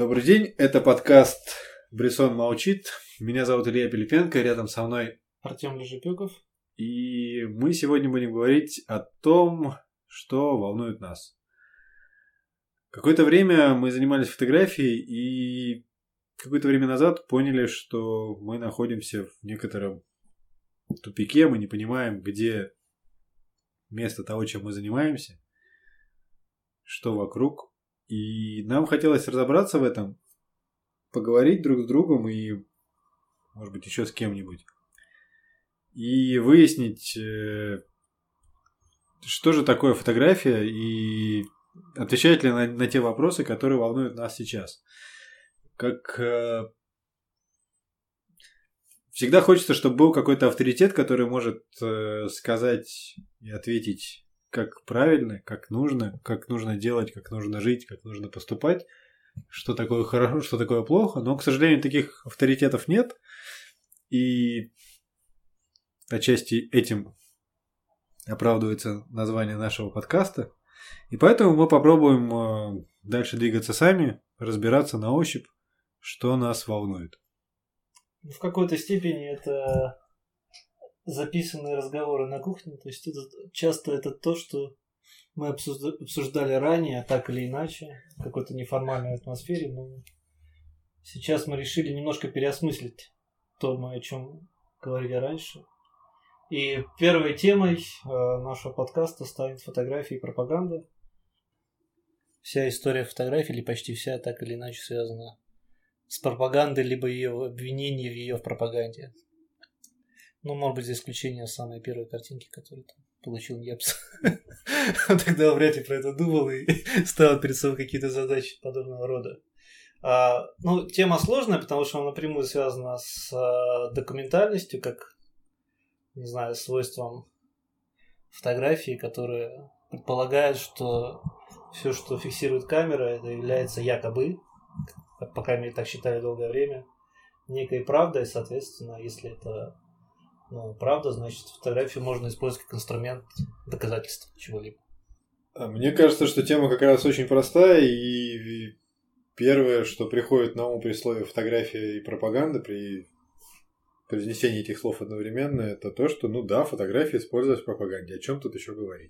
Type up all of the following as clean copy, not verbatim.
Добрый день, это подкаст «Брисон молчит». Меня зовут Илья Пилипенко, рядом со мной Артем Лежепеков. И мы сегодня будем говорить о том, что волнует нас. Какое-то время мы занимались фотографией и какое-то время назад поняли, что мы находимся в некотором тупике, мы не понимаем, где место того, чем мы занимаемся, что вокруг. И нам хотелось разобраться в этом, поговорить друг с другом и, может быть, еще с кем-нибудь. И выяснить, что же такое фотография и отвечает ли на те вопросы, которые волнуют нас сейчас. Всегда хочется, чтобы был какой-то авторитет, который может сказать и ответить, как правильно, как нужно делать, как нужно жить, как нужно поступать, что такое хорошо, что такое плохо. Но, к сожалению, таких авторитетов нет. И отчасти этим оправдывается название нашего подкаста. И поэтому мы попробуем дальше двигаться сами, разбираться на ощупь, что нас волнует. В какой-то степени это записанные разговоры на кухне. То есть часто это то, что мы обсуждали ранее, так или иначе, в какой-то неформальной атмосфере. Но сейчас мы решили немножко переосмыслить то, о чем говорили раньше. И первой темой нашего подкаста станет фотография и пропаганда. Вся история фотографии, или почти вся, так или иначе связана с пропагандой, либо ее обвинение в ее пропаганде. Ну, может быть, за исключением самой первой картинки, которую там получил Епс. Тогда он вряд ли про это думал и ставил перед собой какие-то задачи подобного рода. Ну, тема сложная, потому что она напрямую связана с документальностью, как, не знаю, свойством фотографии, которые предполагают, что все, что фиксирует камера, это является якобы, по крайней мере, так считали долгое время, некой правдой, соответственно, если это правда, значит, фотографию можно использовать как инструмент доказательства чего-либо. Мне кажется, что тема как раз очень простая, и первое, что приходит на ум при слове фотография и пропаганда, при произнесении этих слов одновременно, это то, что, фотография использовалась в пропаганде. О чем тут еще говорить?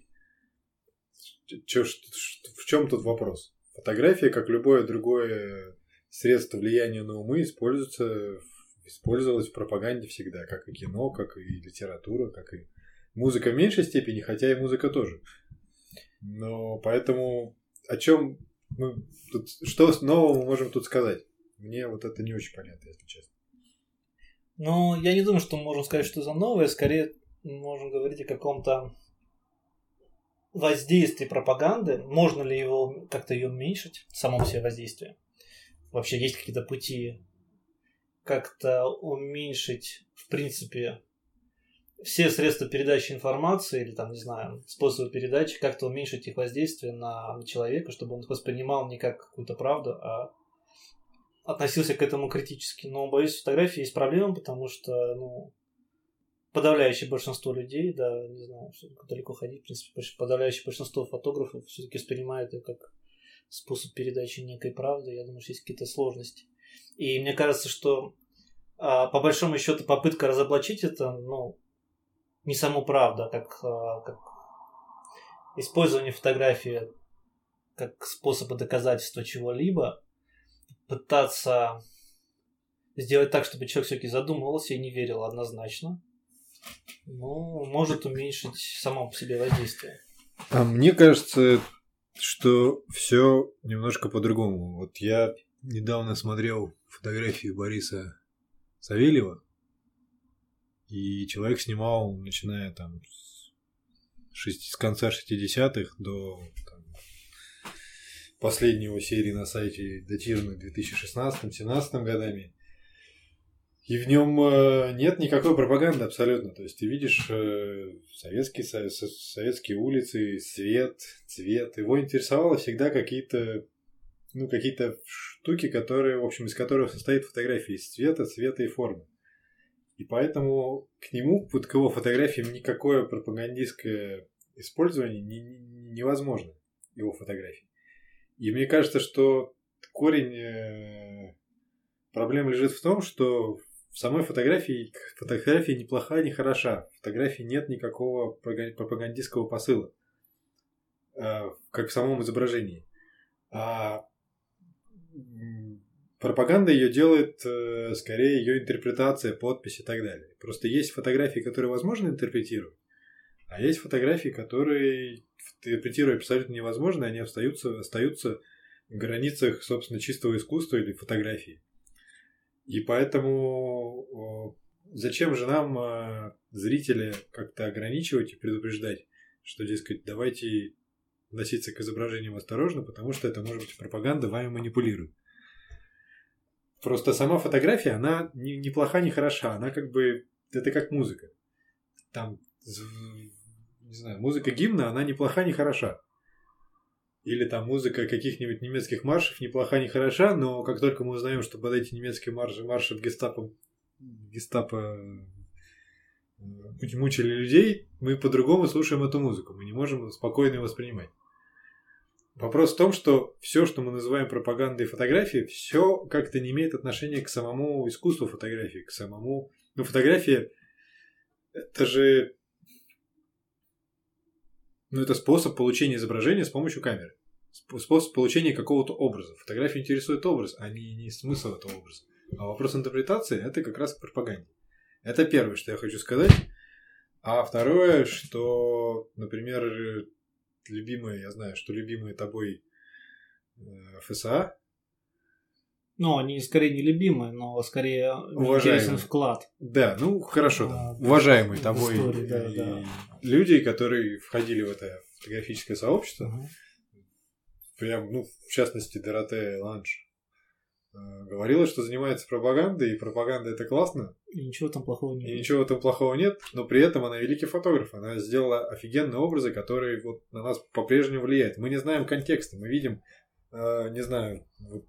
В чем тут вопрос? Фотография, как любое другое средство влияния на умы, использовалась в пропаганде всегда, как и кино, как и литература, как и музыка в меньшей степени, хотя и музыка тоже. Но поэтому что нового мы можем тут сказать? Мне вот это не очень понятно, если честно. Ну, я не думаю, что мы можем сказать, что за новое. Скорее, мы можем говорить о каком-то воздействии пропаганды. Можно ли его как-то ее уменьшить, само по себе воздействие? Вообще есть какие-то пути как-то уменьшить, в принципе, все средства передачи информации или там, не знаю, способы передачи, как-то уменьшить их воздействие на человека, чтобы он воспринимал не как какую-то правду, а относился к этому критически. Но, боюсь, в фотографии есть проблема, потому что, подавляющее большинство людей, да, не знаю, что далеко ходить, в принципе, подавляющее большинство фотографов все-таки воспринимают это как способ передачи некой правды. Я думаю, что есть какие-то сложности. И мне кажется, что по большому счету попытка разоблачить это, не саму правду, а как использование фотографии как способа доказательства чего-либо, пытаться сделать так, чтобы человек все-таки задумывался и не верил однозначно, может уменьшить само по себе воздействие. А мне кажется, что все немножко по-другому. Вот я недавно смотрел фотографии Бориса Савельева, и человек снимал, начиная там с конца 60-х до последней его серии на сайте, датированной 2016-17 годами. И в нем нет никакой пропаганды абсолютно. То есть ты видишь советские улицы, свет, цвет. Его интересовало всегда какие-то штуки, которые, в общем, из которых состоит фотография из цвета и формы. И поэтому к нему, к его фотографиям, никакое пропагандистское использование невозможно, его фотографий. И мне кажется, что корень проблемы лежит в том, что в самой фотография ни плоха, ни хороша. В фотографии нет никакого пропагандистского посыла, как в самом изображении. А пропаганда ее делает, скорее, ее интерпретация, подпись и так далее. Просто есть фотографии, которые возможно интерпретировать, а есть фотографии, которые интерпретировать абсолютно невозможно, они остаются в границах, собственно, чистого искусства или фотографии. И поэтому зачем же нам, зрители, как-то ограничивать и предупреждать, что, дескать, давайте относиться к изображениям осторожно, потому что это может быть пропаганда, вами манипулирует. Просто сама фотография, она ни плоха, ни хороша. Она как бы... Это как музыка. Там, не знаю, музыка гимна, она ни плоха, ни хороша. Или там музыка каких-нибудь немецких маршев ни плоха, ни хороша, но как только мы узнаем, что под эти немецкие марши в гестапо мучили людей, мы по-другому слушаем эту музыку. Мы не можем спокойно ее воспринимать. Вопрос в том, что все, что мы называем пропагандой фотографии, все как-то не имеет отношения к самому искусству фотографии, к самому... Ну, фотография – это же... Ну, это способ получения изображения с помощью камеры. Способ получения какого-то образа. Фотография интересует образ, а не смысл этого образа. А вопрос интерпретации – это как раз к пропаганде. Это первое, что я хочу сказать. А второе, что, например... я знаю, что любимые тобой ФСА. Ну, они скорее не любимые, но скорее интересен вклад. Да, ну хорошо, уважаемые тобой истории, люди, которые входили в это фотографическое сообщество. Прям, в частности, Доротея Ланж говорила, что занимается пропагандой, и пропаганда это классно. И ничего там плохого нет. И ничего там плохого нет, но при этом она великий фотограф. Она сделала офигенные образы, которые вот на нас по-прежнему влияют. Мы не знаем контекста, мы видим, не знаю,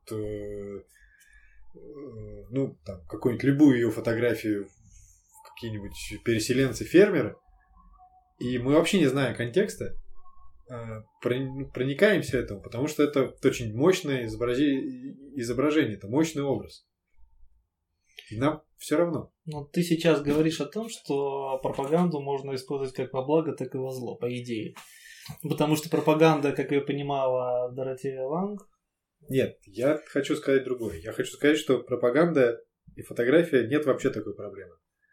там, какую-нибудь любую ее фотографию, какие-нибудь переселенцы-фермеры, и мы вообще не знаем контекста, проникаемся этому, потому что это очень мощное изображение, это мощный образ. И нам все равно. Но ты сейчас говоришь о том, что пропаганду можно использовать как во благо, так и во зло, по идее. Потому что пропаганда, как ее понимала Доротея Ланг... Нет, я хочу сказать другое. Я хочу сказать, что пропаганда и фотография нет вообще такой проблемы.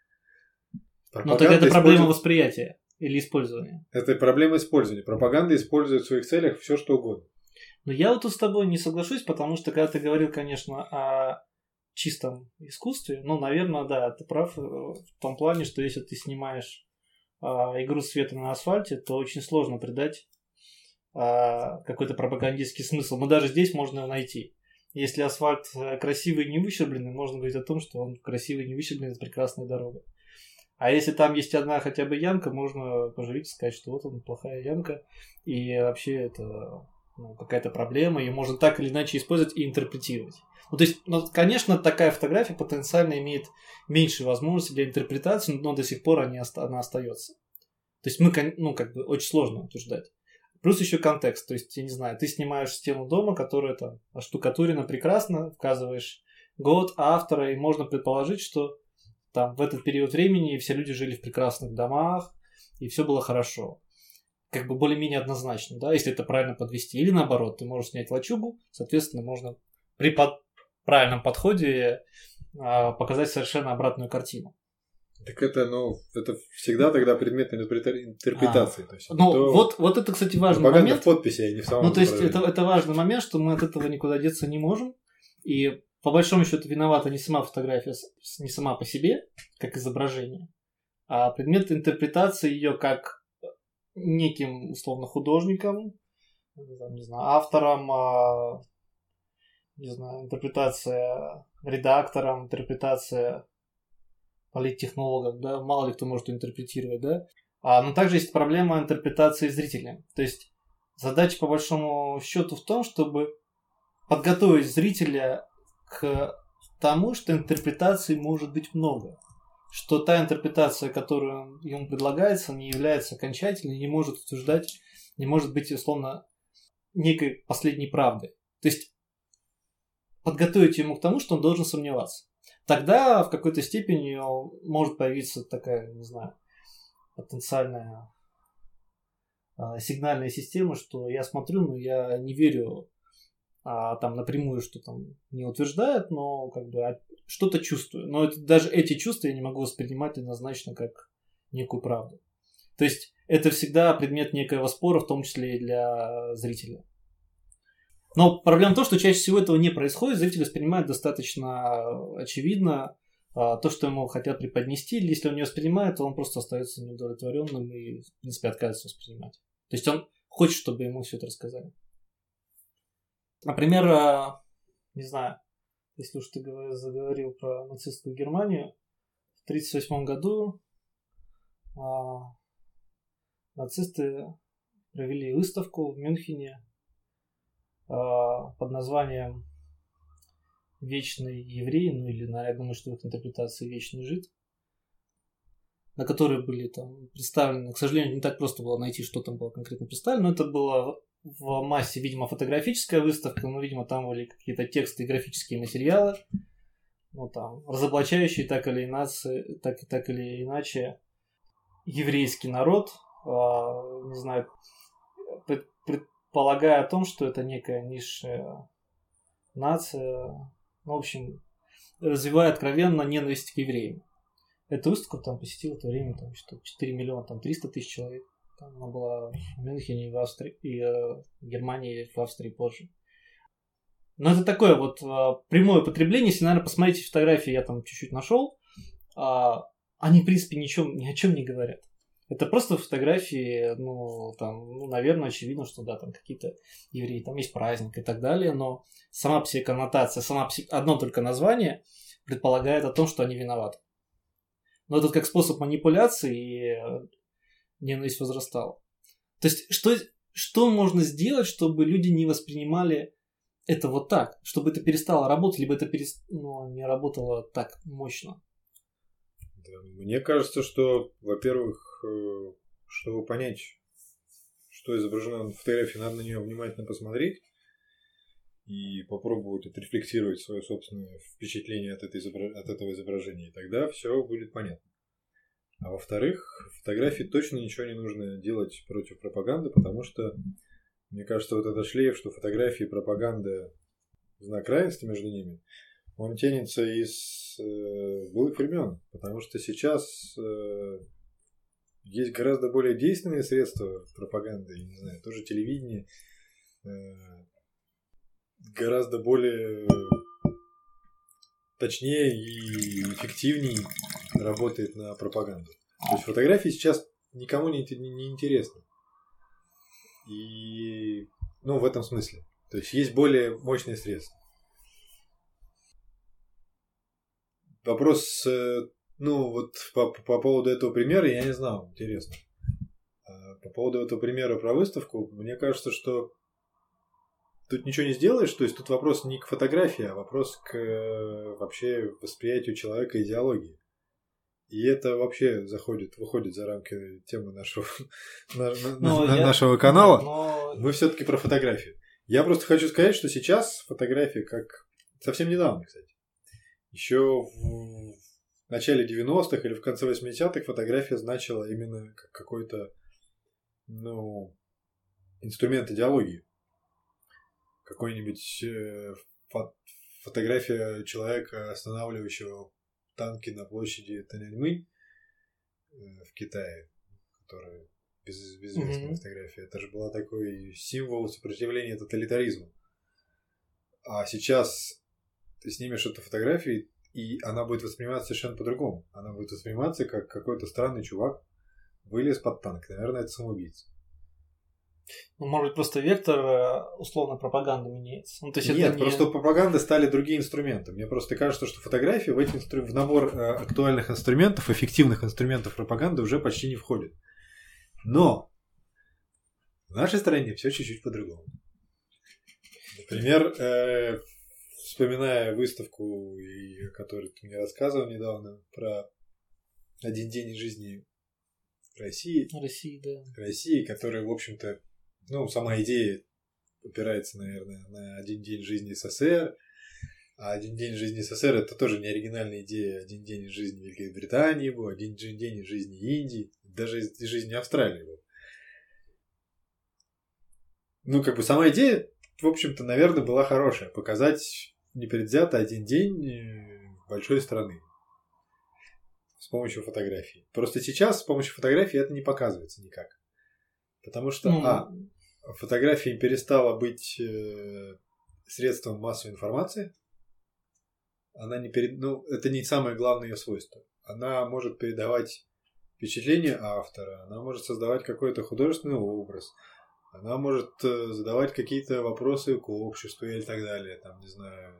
Но так это проблема восприятия или использования. Это проблема использования. Пропаганда использует в своих целях все, что угодно. Но я вот с тобой не соглашусь, потому что когда ты говорил, конечно, о чистом искусстве, наверное, да, ты прав в том плане, что если ты снимаешь игру света на асфальте, то очень сложно придать какой-то пропагандистский смысл. Но даже здесь можно его найти. Если асфальт красивый и не выщербленный, можно говорить о том, что он красивый и не выщербленный, это прекрасная дорога. А если там есть одна хотя бы ямка, можно поживить и сказать, что вот она плохая ямка, и вообще это какая-то проблема, ее можно так или иначе использовать и интерпретировать. То есть, конечно, такая фотография потенциально имеет меньше возможностей для интерпретации, но до сих пор она остается. То есть, очень сложно утверждать. Плюс еще контекст. То есть, я не знаю, ты снимаешь стену дома, которая там оштукатурена прекрасно, вказываешь год автора, и можно предположить, что там в этот период времени все люди жили в прекрасных домах, и все было хорошо. Как бы более-менее однозначно, да, если это правильно подвести. Или наоборот, ты можешь снять лачугу, соответственно, можно при правильном подходе показать совершенно обратную картину. Так это всегда тогда предмет интерпретации. То есть, вот это, кстати, важный момент. В подписи, а не в самом то есть это важный момент, что мы от этого никуда деться не можем. И по большому счету виновата не сама фотография, не сама по себе, как изображение, а предмет интерпретации ее как неким, условно, художником, не знаю, автором, не знаю, интерпретация редактором, интерпретация политтехнологом, да, мало ли кто может интерпретировать, да. Но также есть проблема интерпретации зрителя. То есть задача по большому счету в том, чтобы подготовить зрителя к тому, что интерпретаций может быть много. Что та интерпретация, которая ему предлагается, не является окончательной, не может утверждать, не может быть, условно, некой последней правдой. То есть подготовить ему к тому, что он должен сомневаться. Тогда в какой-то степени может появиться такая, не знаю, потенциальная сигнальная система, что я смотрю, но я не верю там напрямую, что там не утверждает, но как бы что-то чувствую. Но даже эти чувства я не могу воспринимать однозначно как некую правду. То есть это всегда предмет некоего спора, в том числе и для зрителя. Но проблема в том, что чаще всего этого не происходит, зритель воспринимает достаточно очевидно то, что ему хотят преподнести. Если он не воспринимает, то он просто остается неудовлетворенным и, в принципе, отказывается воспринимать. То есть он хочет, чтобы ему все это рассказали. Например, не знаю, если уж ты заговорил про нацистскую Германию, в 1938 году нацисты провели выставку в Мюнхене под названием «Вечный еврей», ну или, я думаю, что в их интерпретации «Вечный жид», на которые были там представлены, к сожалению, не так просто было найти, что там было конкретно представлено, но это было в массе, видимо, фотографическая выставка, но, видимо, там были какие-то тексты и графические материалы, ну там, разоблачающие так или иначе еврейский народ, не знаю, предполагая о том, что это некая низшая нация, в общем, развивая откровенно ненависть к евреям. Эту выставку там посетило в то время там, 4 миллиона, там 300 тысяч человек. Там она была в Мюнхене, в Австрии, и в Германии, в Австрии позже. Но это такое вот прямое потребление. Если, наверное, посмотрите фотографии, я там чуть-чуть нашел, они, в принципе, ни о чем не говорят. Это просто фотографии, наверное, очевидно, что да, там какие-то евреи, там есть праздник и так далее, но сама по себе коннотация, одно только название предполагает о том, что они виноваты. Но это как способ манипуляции, и ненависть возрастала. То есть, что можно сделать, чтобы люди не воспринимали это вот так? Чтобы это перестало работать, либо это не работало так мощно? Мне кажется, что, во-первых, чтобы понять, что изображено на фотографии, надо на нее внимательно посмотреть и попробовать отрефлексировать свое собственное впечатление от этого изображения. И тогда все будет понятно. А во-вторых, фотографии точно ничего не нужно делать против пропаганды, потому что, мне кажется, вот этот шлейф, что фотографии и пропаганда знак равенства между ними, он тянется из былых времен, потому что сейчас есть гораздо более действенные средства пропаганды, я не знаю, тоже телевидение, гораздо более точнее и эффективнее работает на пропаганду. То есть фотографии сейчас никому не интересны. И, в этом смысле. То есть есть более мощные средства. Вопрос, по поводу этого примера, я не знал, интересно. По поводу этого примера про выставку, мне кажется, что тут ничего не сделаешь, то есть тут вопрос не к фотографии, а вопрос к вообще восприятию человека идеологии. И это вообще выходит за рамки темы нашего канала. Мы все-таки про фотографию. Я просто хочу сказать, что сейчас фотография, как совсем недавно, кстати, еще в начале 90-х или в конце 80-х фотография значила именно как какой-то инструмент идеологии. Какой-нибудь фотография человека, останавливающего танки на площади Тяньаньмэнь в Китае, которая безызвестная фотография. Это же была такой символ сопротивления тоталитаризму. А сейчас ты снимешь эту фотографию, и она будет восприниматься совершенно по-другому. Она будет восприниматься как какой-то странный чувак вылез под танк. Наверное, это самоубийца. Может быть, просто вектор условно пропаганды меняется. Нет, просто пропаганды стали другие инструменты. Мне просто кажется, что фотографии в набор актуальных инструментов, эффективных инструментов пропаганды уже почти не входят. Но в нашей стране все чуть-чуть по-другому. Например, вспоминая выставку, о которой ты мне рассказывал недавно, про один день из жизни России. России, которая, в общем-то, сама идея опирается, наверное, на один день жизни СССР, А один день из жизни СССР это тоже не оригинальная идея. Один день из жизни Великобритании был, один день из жизни Индии, даже из жизни Австралии был. Ну, как бы сама идея, в общем-то, наверное, была хорошая. Показать непредвзято один день большой страны с помощью фотографий. Просто сейчас с помощью фотографий это не показывается никак. Потому что, фотография перестала быть средством массовой информации. Она не это не самое главное ее свойство. Она может передавать впечатление автора, она может создавать какой-то художественный образ, она может задавать какие-то вопросы к обществу или так далее, там, не знаю,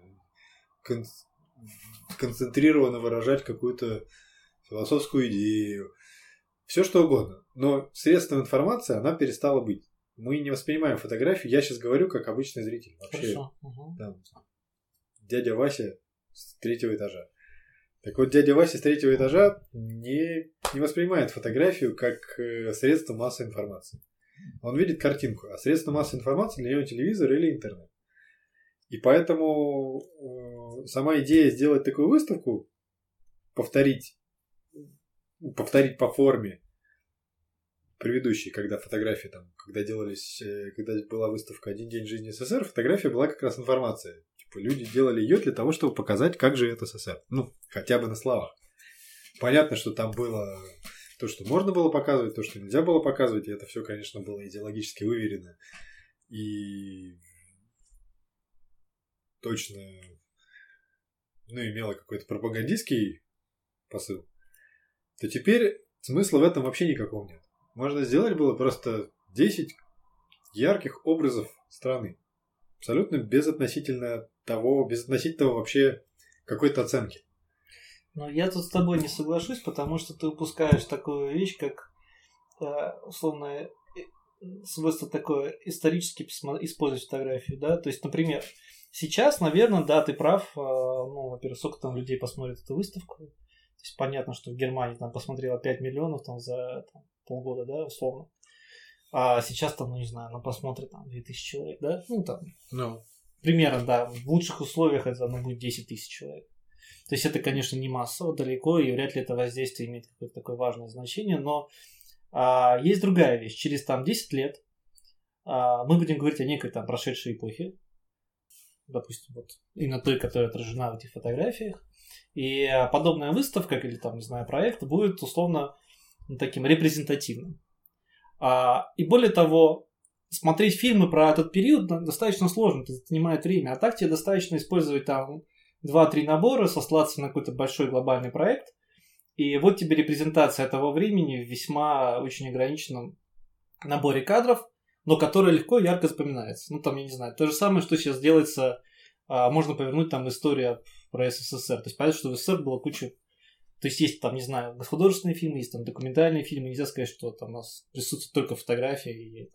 концентрированно выражать какую-то философскую идею, все что угодно. Но средством информации она перестала быть. Мы не воспринимаем фотографии, я сейчас говорю как обычный зритель. Вообще, там, дядя Вася с 3-го этажа. Так вот, дядя Вася с 3-го этажа не воспринимает фотографию как средство массовой информации. Он видит картинку, а средство массовой информации для него телевизор или интернет. И поэтому сама идея сделать такую выставку, повторить по форме предыдущей, когда фотографии там, когда была выставка «Один день жизни СССР», фотография была как раз информация. Типа люди делали ее для того, чтобы показать, как же это СССР. Ну, хотя бы на словах. Понятно, что там было то, что можно было показывать, то, что нельзя было показывать, и это все, конечно, было идеологически выверено. И точно, имело какой-то пропагандистский посыл. То теперь смысла в этом вообще никакого нет. Можно сделать было просто 10 ярких образов страны. Абсолютно безотносительно того вообще какой-то оценки. Но я тут с тобой не соглашусь, потому что ты упускаешь такую вещь, как условно свойство такое исторически использовать фотографию, да, то есть, например, сейчас, наверное, да, ты прав, во-первых, сколько там людей посмотрит эту выставку, то есть понятно, что в Германии там посмотрело 5 миллионов там за полгода, да, условно, а сейчас там, не знаю, посмотрит там 2000 человек, да, примерно, да, в лучших условиях это будет 10 тысяч человек. То есть это, конечно, не массово, далеко, и вряд ли это воздействие имеет какое-то такое важное значение, но есть другая вещь. Через 10 лет мы будем говорить о некой прошедшей эпохе, допустим, вот именно той, которая отражена в этих фотографиях, и подобная выставка или проект будет условно таким репрезентативным. И более того, смотреть фильмы про этот период достаточно сложно, это занимает время, а так тебе достаточно использовать 2-3 набора, сослаться на какой-то большой глобальный проект, и вот тебе репрезентация того времени в весьма очень ограниченном наборе кадров, но которая легко и ярко запоминается. Я не знаю, то же самое, что сейчас делается, можно повернуть историю про СССР. То есть понятно, что в СССР было куча... То есть есть не знаю, художественные фильмы, есть документальные фильмы, нельзя сказать, что у нас присутствует только фотографии и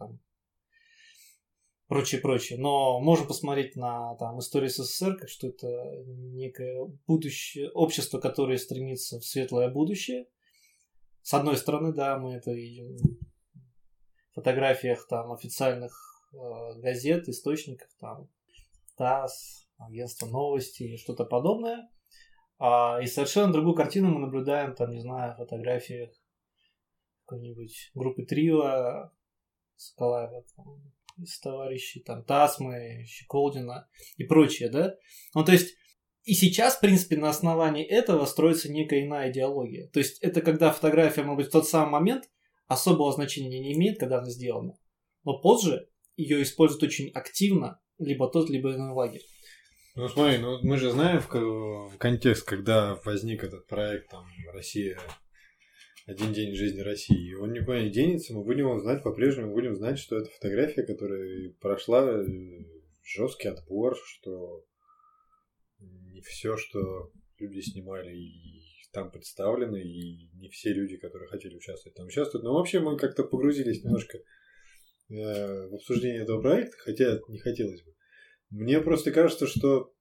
прочее. Но можно посмотреть на историю СССР, как что это некое будущее, общество, которое стремится в светлое будущее. С одной стороны, да, мы это видим в фотографиях официальных газет, источников, ТАСС, агентство новостей, что-то подобное. И совершенно другую картину мы наблюдаем, не знаю, в фотографиях какой-нибудь группы Трио, Соколаева, из товарищей, Тасмы, Щеколдина и прочее, да? То есть, и сейчас, в принципе, на основании этого строится некая иная идеология. То есть, это когда фотография, может быть, в тот самый момент особого значения не имеет, когда она сделана, но позже ее используют очень активно либо тот, либо иной лагерь. Смотри, мы же знаем в контекст, когда возник этот проект «Россия», «Один день жизни России», он никуда не денется, мы будем его знать по-прежнему, будем знать, что это фотография, которая прошла жесткий отбор, что не все, что люди снимали, и там представлено, и не все люди, которые хотели участвовать, там участвуют. Но вообще мы как-то погрузились немножко в обсуждение этого проекта, хотя не хотелось бы. Мне просто кажется, что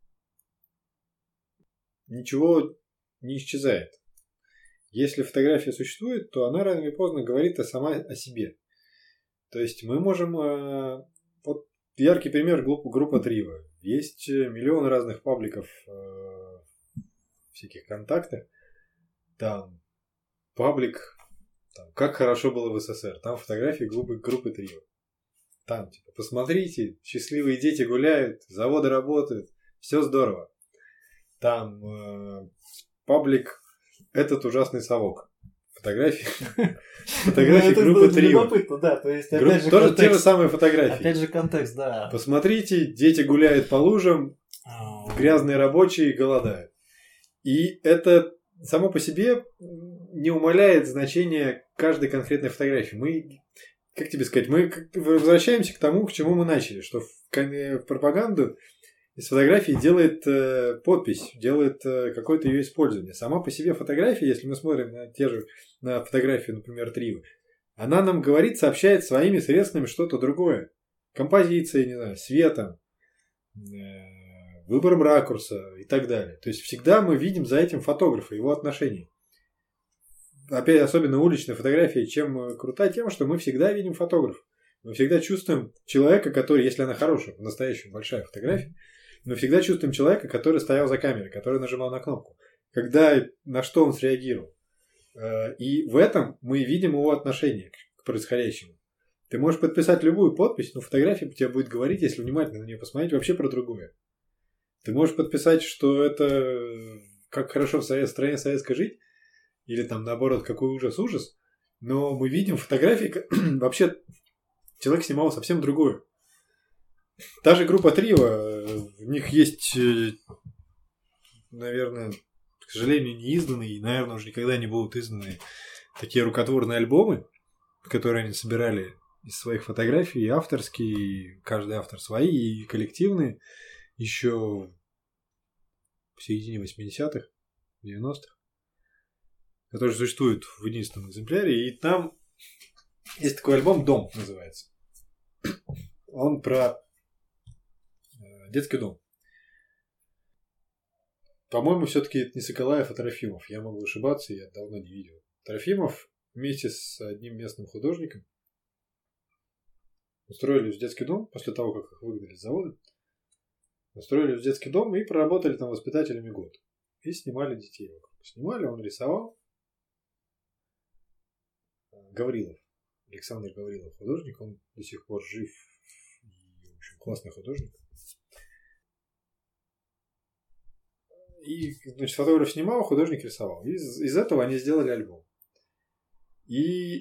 ничего не исчезает. Если фотография существует, то она рано или поздно говорит сама о себе. То есть мы можем... Вот яркий пример группа Трио. Есть миллион разных пабликов всяких контактов. Там паблик, там, как хорошо было в СССР. Там фотографии группы Трио. Там, типа, посмотрите, счастливые дети гуляют, заводы работают, все здорово. Там паблик «Этот ужасный совок». Фотографии группы Трио. Любопытно, да. То есть, опять же, тоже те же самые фотографии. Опять же контекст, да. Посмотрите, дети гуляют по лужам, грязные рабочие голодают. И это само по себе не умаляет значения каждой конкретной фотографии. Мы, как тебе сказать, мы возвращаемся к тому, к чему мы начали, что в пропаганду из фотографии делает подпись, делает какое-то ее использование. Сама по себе фотография, если мы смотрим на фотографию, например, Трио, она нам говорит, сообщает своими средствами что-то другое. Композицией, не знаю, светом, выбором ракурса и так далее. То есть всегда мы видим за этим фотографа, его отношения. Опять, особенно уличная фотография, чем крута тем, что мы всегда видим фотографа. Мы всегда чувствуем человека, который, если она хорошая, по-настоящему большая фотография, мы всегда чувствуем человека, который стоял за камерой, который нажимал на кнопку. На что он среагировал. И в этом мы видим его отношение к происходящему. Ты можешь подписать любую подпись, но фотография тебе будет говорить, если внимательно на нее посмотреть, вообще про другое. Ты можешь подписать, что это как хорошо в стране советской жить, или там наоборот, какой ужас, но мы видим фотографии, вообще человек снимал совсем другое. Та же группа Трио, в них есть, наверное, к сожалению, не изданные, и, наверное, уже никогда не будут изданы такие рукотворные альбомы, которые они собирали из своих фотографий, и авторские, и каждый автор свои, и коллективные, еще в середине 80-х, 90-х, которые существуют в единственном экземпляре, и там есть такой альбом «Дом» называется. Он про детский дом. По-моему, все-таки это не Соколаев, а Трофимов. Я могу ошибаться, я давно не видел. Трофимов вместе с одним местным художником устроились в детский дом после того, как их выгнали с завода. Устроились в детский дом и проработали там воспитателями год. И снимали детей вокруг. Снимали, он рисовал. Гаврилов. Александр Гаврилов художник. Он до сих пор жив. И, в общем, классный художник. И, значит, фотограф снимал, художник рисовал. Из этого они сделали альбом. И,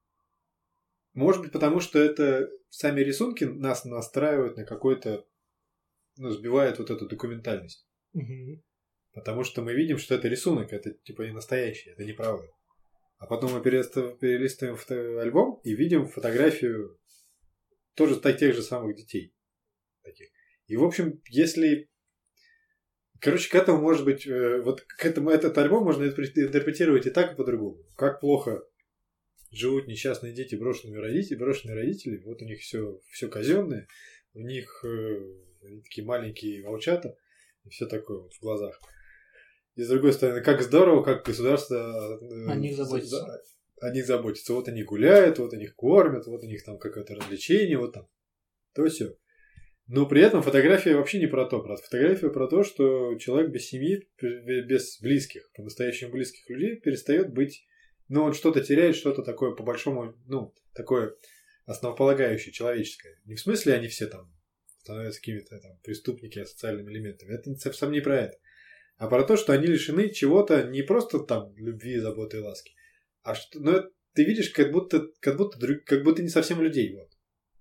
может быть, потому что это сами рисунки нас настраивают на какой-то, сбивает вот эту документальность. Угу. Потому что мы видим, что это рисунок, это типа не настоящий, это неправда. А потом мы перелистываем альбом и видим фотографию тоже тех же самых детей. Таких. И, в общем, если... Короче, к этому может быть... Вот к этому этот альбом можно интерпретировать и так, и по-другому. Как плохо живут несчастные дети, брошенные родители. Вот у них все казенное. У них они такие маленькие волчата. И все такое вот в глазах. И с другой стороны, как здорово, как государство о них заботится. О них заботится. Вот они гуляют, вот они их кормят, вот у них там какое-то развлечение, вот там. То все. Но при этом фотография вообще не про то. Фотография про то, что человек без семьи, без близких, по-настоящему близких людей перестает быть... он что-то теряет, что-то такое по-большому, такое основополагающее, человеческое. Не в смысле они все там становятся какими-то там преступниками, асоциальными элементами. Это совсем не про это. А про то, что они лишены чего-то не просто там любви, заботы и ласки, а что... ты видишь, как будто не совсем людей. Вот.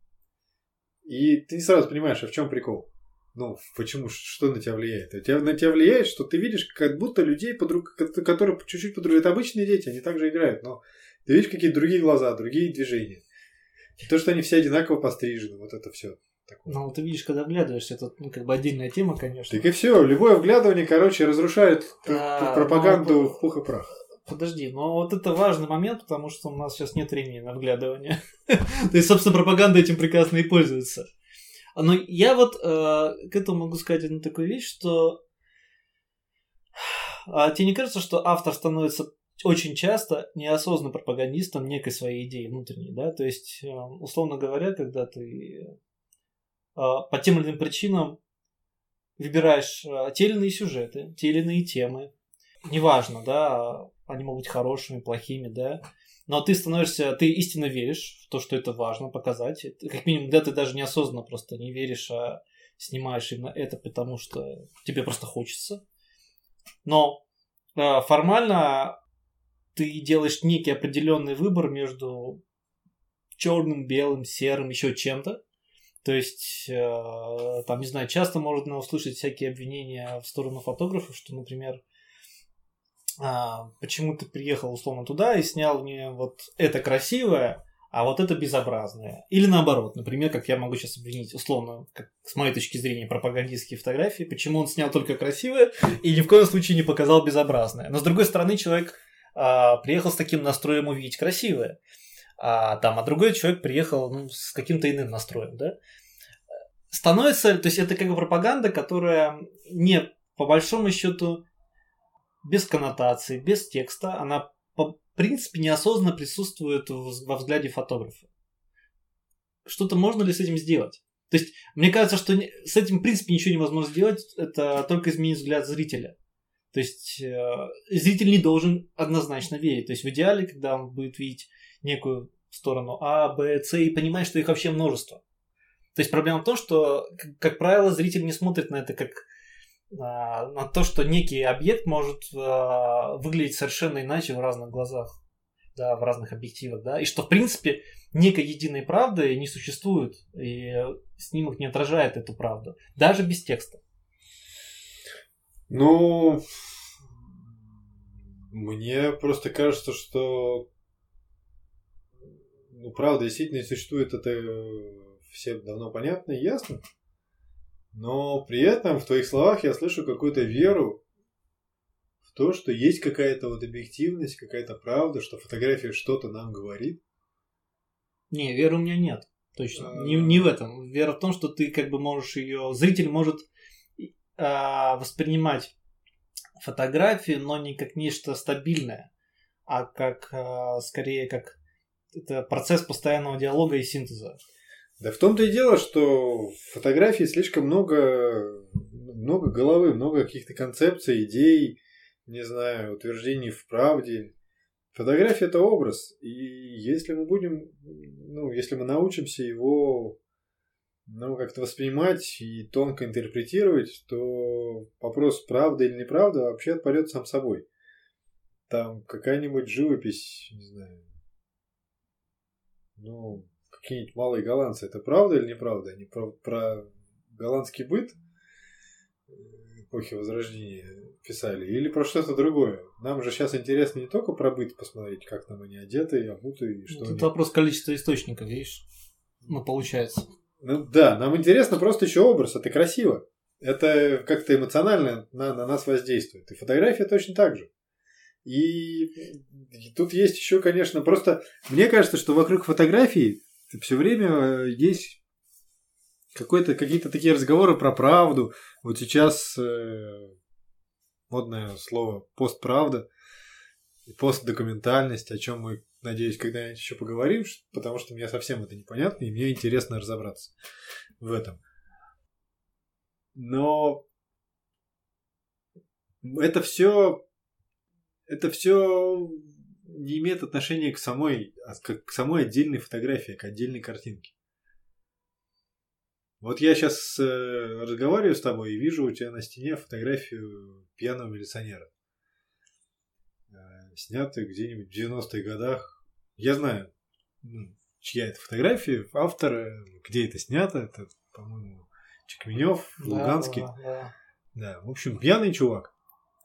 И ты не сразу понимаешь, а в чем прикол? Почему? Что на тебя влияет? На тебя влияет, что ты видишь, как будто людей, которые чуть-чуть по-другому. Это обычные дети, они также играют, но ты видишь какие-то другие глаза, другие движения. И то, что они все одинаково пострижены, вот это все. Ты видишь, когда вглядываешься, это отдельная тема, конечно. Так и все, любое вглядывание, разрушает пропаганду в пух и прах. Подожди, но вот это важный момент, потому что у нас сейчас нет времени на вглядывание. То есть, собственно, пропаганда этим прекрасно и пользуется. Но я вот к этому могу сказать одну такую вещь, что тебе не кажется, что автор становится очень часто неосознанно пропагандистом некой своей идеи внутренней, да? То есть, условно говоря, когда ты по тем или иным причинам выбираешь те или иные сюжеты, те или иные темы. Неважно, да, они могут быть хорошими, плохими, да. Но ты истинно веришь в то, что это важно показать. Как минимум, да, ты даже неосознанно просто не веришь, а снимаешь именно это, потому что тебе просто хочется. Но формально ты делаешь некий определенный выбор между черным, белым, серым, еще чем-то. То есть, там, не знаю, часто можно услышать всякие обвинения в сторону фотографов, что, например, почему ты приехал условно туда и снял мне вот это красивое, а вот это безобразное. Или наоборот, например, как я могу сейчас обвинить условно, как, с моей точки зрения, пропагандистские фотографии, почему он снял только красивое и ни в коем случае не показал безобразное. Но с другой стороны, человек приехал с таким настроем увидеть красивое, а другой человек приехал с каким-то иным настроем, да? Становится, то есть это как бы пропаганда, которая не, по большому счету, без коннотации, без текста, она в принципе неосознанно присутствует во взгляде фотографа. Что-то можно ли с этим сделать? То есть, мне кажется, что с этим в принципе ничего невозможно сделать, это только изменить взгляд зрителя. То есть, зритель не должен однозначно верить. То есть, в идеале, когда он будет видеть некую сторону А, Б, С и понимать, что их вообще множество. То есть, проблема в том, что, как правило, зритель не смотрит на это как на то, что некий объект может выглядеть совершенно иначе в разных глазах, да, в разных объективах, да, и что, в принципе, некой единой правды не существует, и снимок не отражает эту правду, даже без текста. Ну, мне просто кажется, что правда действительно существует, это всем давно понятно и ясно. Но при этом в твоих словах я слышу какую-то веру в то, что есть какая-то вот объективность, какая-то правда, что фотография что-то нам говорит. Не, веры у меня нет. Точно. Не в этом. Вера в том, что ты как бы можешь ее... Зритель может воспринимать фотографию, но не как нечто стабильное, а как скорее как это процесс постоянного диалога и синтеза. Да в том-то и дело, что в фотографии слишком много головы, много каких-то концепций, идей, не знаю, утверждений в правде. Фотография – это образ, и если мы будем, если мы научимся его, как-то воспринимать и тонко интерпретировать, то вопрос правда или неправда вообще отпадет сам собой. Там какая-нибудь живопись, не знаю, какие-нибудь малые голландцы, это правда или неправда? Они про голландский быт эпохи Возрождения писали или про что-то другое? Нам же сейчас интересно не только про быт посмотреть, как там они одеты, обуты и что. Это вопрос количества источников, видишь? Получается. Да, нам интересно просто еще образ, это красиво. Это как-то эмоционально на нас воздействует. И фотография точно так же. И тут есть еще, конечно, просто мне кажется, что вокруг фотографии все время есть какие-то такие разговоры про правду. Вот сейчас модное слово постправда и постдокументальность, о чем мы, надеюсь, когда-нибудь еще поговорим, потому что мне совсем это непонятно, и мне интересно разобраться в этом. Но это все не имеет отношения к самой отдельной фотографии, к отдельной картинке. Вот я сейчас разговариваю с тобой и вижу у тебя на стене фотографию пьяного милиционера. Снятую где-нибудь в 90-х годах. Я знаю, чья это фотография, автора, где это снято. Это, по-моему, Чекменев, Луганский. Да, в общем, пьяный чувак.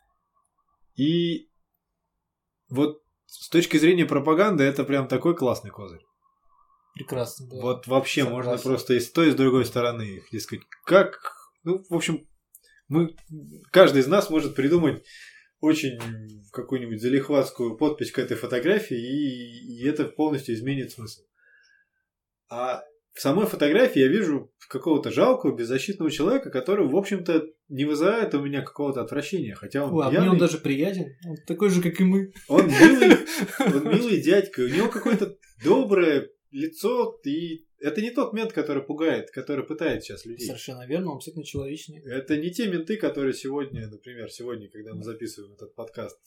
И вот с точки зрения пропаганды это прям такой классный козырь. Прекрасно, да. Вот вообще согласен. Можно просто и с той, и с другой стороны. Дескать, в общем, каждый из нас может придумать очень какую-нибудь залихватскую подпись к этой фотографии, и это полностью изменит смысл. А в самой фотографии я вижу какого-то жалкого, беззащитного человека, который, в общем-то, не вызывает у меня какого-то отвращения. Хотя он пьяный. Мне он даже приятен. Он такой же, как и мы. Он милый дядька. У него какое-то доброе лицо и Это не тот мент, который пугает, который пытает сейчас людей. Совершенно верно, он абсолютно человечный. Это не те менты, которые сегодня, например, когда мы записываем этот подкаст,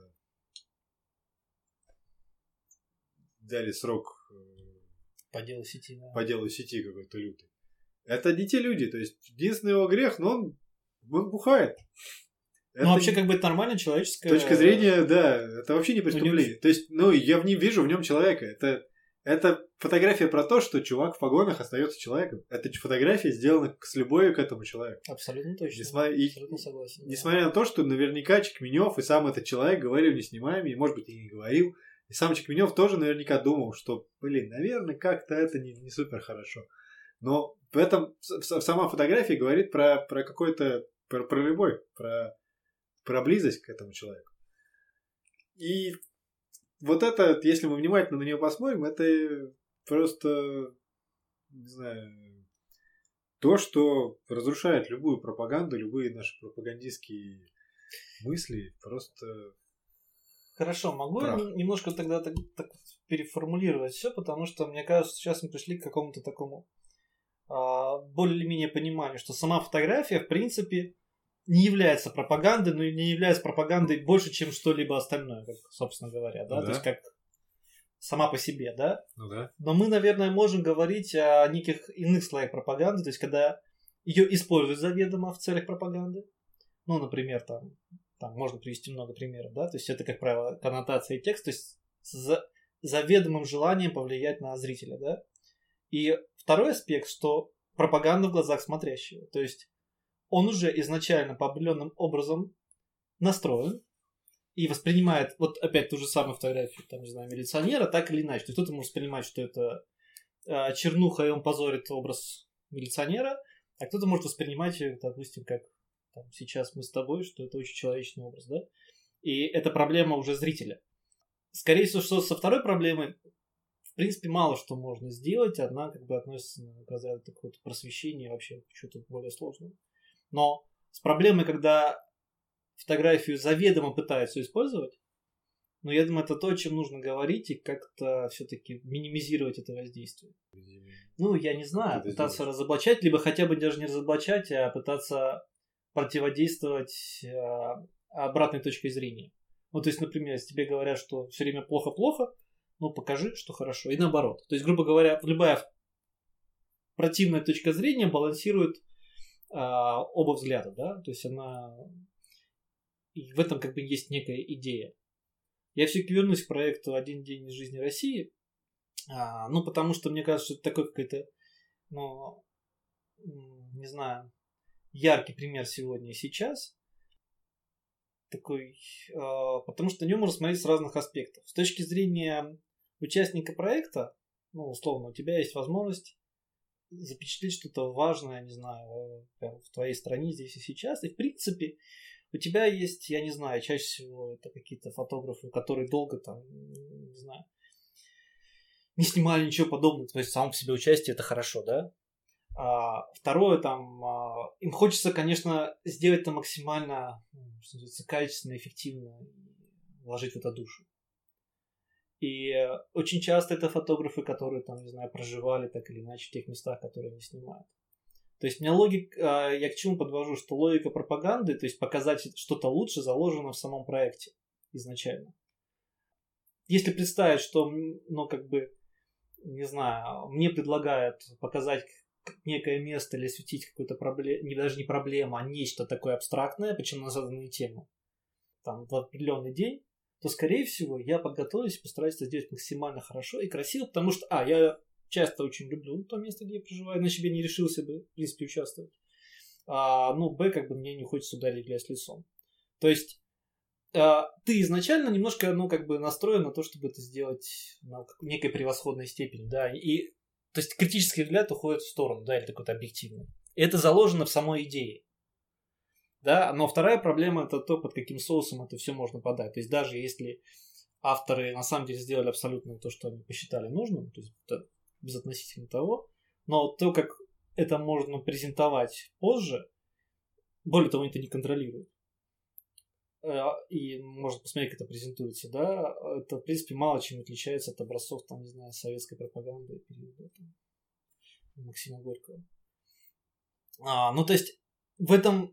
дали срок по делу сети, да. По делу сети какой-то лютый. Это не те люди. То есть, единственный его грех, но он бухает. Ну, вообще, как бы это нормально, человеческое... С точки зрения, да, это вообще не преступление. То есть, я не вижу в нем человека. Это фотография про то, что чувак в погонах остается человеком. Это фотография сделана с любовью к этому человеку. Абсолютно точно. Абсолютно согласен. Несмотря на то, что наверняка Чекменев и сам этот человек говорил не снимаемый, и, может быть, и не говорил. И сам Чекменев тоже наверняка думал, что, наверное, как-то это не супер хорошо. Но в этом сама фотография говорит про какой-то, про любовь, про близость к этому человеку. И вот это, если мы внимательно на нее посмотрим, это просто, не знаю, то, что разрушает любую пропаганду, любые наши пропагандистские мысли, просто... Хорошо, могу я немножко тогда так переформулировать все, потому что, мне кажется, сейчас мы пришли к какому-то такому более-менее пониманию, что сама фотография, в принципе, не является пропагандой, но и не является пропагандой больше, чем что-либо остальное, как, собственно говоря, да? Ну, да. То есть как сама по себе, да? Ну да. Но мы, наверное, можем говорить о неких иных слоях пропаганды, то есть когда ее используют заведомо в целях пропаганды. Ну, например, там можно привести много примеров, да? То есть это, как правило, коннотация и текст, то есть с заведомым желанием повлиять на зрителя, да? И второй аспект, что пропаганда в глазах смотрящего, то есть он уже изначально по определенным образом настроен и воспринимает, вот опять ту же самую фотографию, там, не знаю, милиционера, так или иначе. То есть кто-то может воспринимать, что это чернуха, и он позорит образ милиционера, а кто-то может воспринимать, допустим, как там, сейчас мы с тобой, что это очень человечный образ, да? И это проблема уже зрителя. Скорее всего, что со второй проблемой, в принципе, мало что можно сделать, одна как бы относится к разряду такого-то просвещения, вообще что-то более сложное. Но с проблемой, когда фотографию заведомо пытаются использовать, я думаю, это то, о чем нужно говорить и как-то все-таки минимизировать это воздействие. Я не знаю, пытаться разоблачать, либо хотя бы даже не разоблачать, а пытаться противодействовать обратной точкой зрения. То есть, например, если тебе говорят, что все время плохо-плохо, покажи, что хорошо. И наоборот. То есть, грубо говоря, любая противная точка зрения балансирует оба взгляда, да, то есть она... И в этом как бы есть некая идея. Я все-таки вернусь к проекту «Один день из жизни России», потому что мне кажется, что это такой какой-то, не знаю, яркий пример сегодня и сейчас. Такой, потому что на нем можно смотреть с разных аспектов. С точки зрения участника проекта, условно, у тебя есть возможность запечатлеть что-то важное, не знаю, в твоей стране здесь и сейчас. И в принципе у тебя есть, я не знаю, чаще всего это какие-то фотографы, которые долго там, не знаю, не снимали ничего подобного. То есть само по себе участие это хорошо, да? Второе, им хочется, конечно, сделать это максимально, что называется, качественно, эффективно, вложить в это душу. И очень часто это фотографы, которые там, не знаю, проживали так или иначе в тех местах, которые они снимают. То есть у меня логика, я к чему подвожу, что логика пропаганды, то есть показать что-то лучше, заложена в самом проекте изначально. Если представить, что, не знаю, мне предлагают показать некое место или осветить какую-то проблему, даже не проблему, а нечто такое абстрактное, причем на заданную тему, в определенный день, то, скорее всего, я подготовлюсь и постараюсь это сделать максимально хорошо и красиво, потому что, я часто очень люблю то место, где я проживаю, иначе бы я не решился бы, в принципе, участвовать. Б, мне не хочется ударить грязь лицом. То есть, ты изначально немножко, настроен на то, чтобы это сделать на некой превосходной степени, да, и, то есть, критический взгляд уходит в сторону, да, или такой-то объективный. И это заложено в самой идее. Да, но вторая проблема это то, под каким соусом это все можно подать. То есть даже если авторы на самом деле сделали абсолютно то, что они посчитали нужным, то есть это безотносительно того, но то, как это можно презентовать позже, более того, они это не контролируют. И можно посмотреть, как это презентуется, да, это, в принципе, мало чем отличается от образцов, не знаю, советской пропаганды и периода. Максима Горького. Ну, то есть, в этом